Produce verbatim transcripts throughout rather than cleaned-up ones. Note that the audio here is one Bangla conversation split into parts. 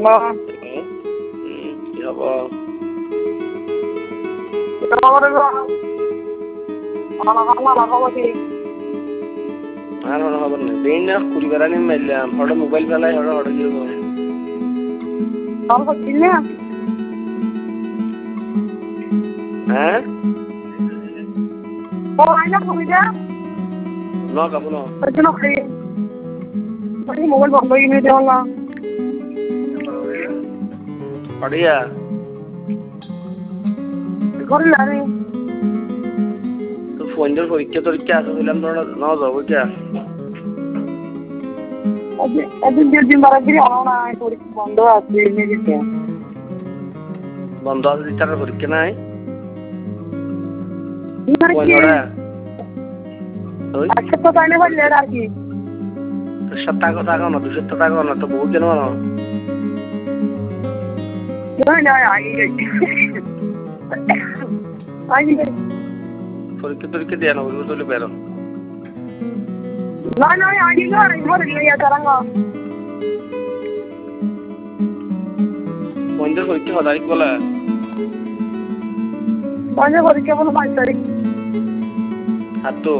না কি হব আমারে ana ana la khaba ki আর মনে হবে না দিন না কুড়ি বেড়ানি মারলাম হঠাৎ মোবাইল ফেলাই হঠাৎ হঠাৎ গিয়ে তারপর দিলে হ্যাঁ ও আইনা কই যা না কাবু না কেন খাই আমি মোবাইল বন্ধ করে নিয়ে দেওয়া পড়িয়া ঘরে লাগে তো ফোনের পরীক্ষা টরীক্ষা আছে বললাম তো না যাবো কে একদিন দিন বারা গিয়ে আনো না পরীক্ষা বন্ধ আছে নিয়ে বন্ধ আছে তার পরীক্ষা নাই আচ্ছা তো তাইলে বললে আর কি সত্তর টাকা না দুশো টাকা না তো বহু কেন না না আগে আগে পরীক্ষা টরীক্ষা দেয়া না বলবো তাহলে বেরো না না আগে না ঘরে নিয়ে যারাঙ্গা ফোনের পরীক্ষা কত তারিখ বলে ফোনের পরীক্ষা বলো বাইশ তারিখ আর তো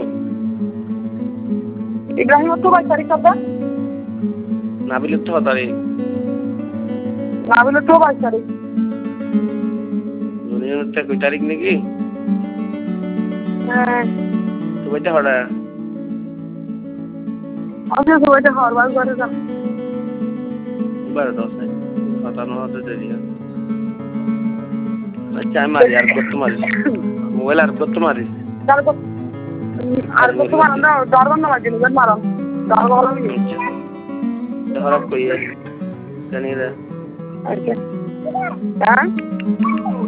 ইব্রাহিম তো বাইশ তারিখ কত নাবিলের তো কত তারিখ নাবিলের তো বাইশ তারিখ দুনিয়ার তো কয় তারিখ নাকি হ্যাঁ তো কইতে হড়া আচ্ছা তো এটা হরবার করে যা বারো দশ কথা না হতে দেরি আচ্ছা আমি মারি আর কত মারি মোবাইল আর কত মারি তার কত আর কত মারন দাও দরবার না লাগে নিজের মারন দরবার হলো কি খারাপ কই জানি রে আচ্ছা হ্যাঁ